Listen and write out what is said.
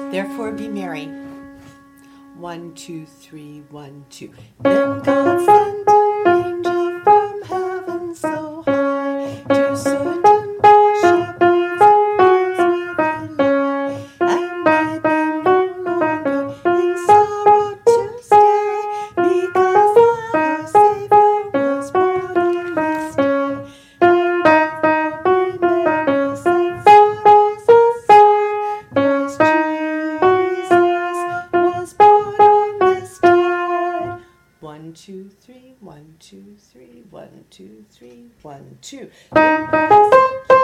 Therefore be merry. 1, 2, 3, 1, 2. Then God sent an angel from heaven so high to certain poor shepherds in fields where they lie, and bade them no longer in sorrow to stay, because our Savior was born on this day. And therefore be merry, said sorrows aside, Christ Jesus was born on this tide. 1, 2, 3, 1, 2, 3, 1, 2, 3, 1, 2.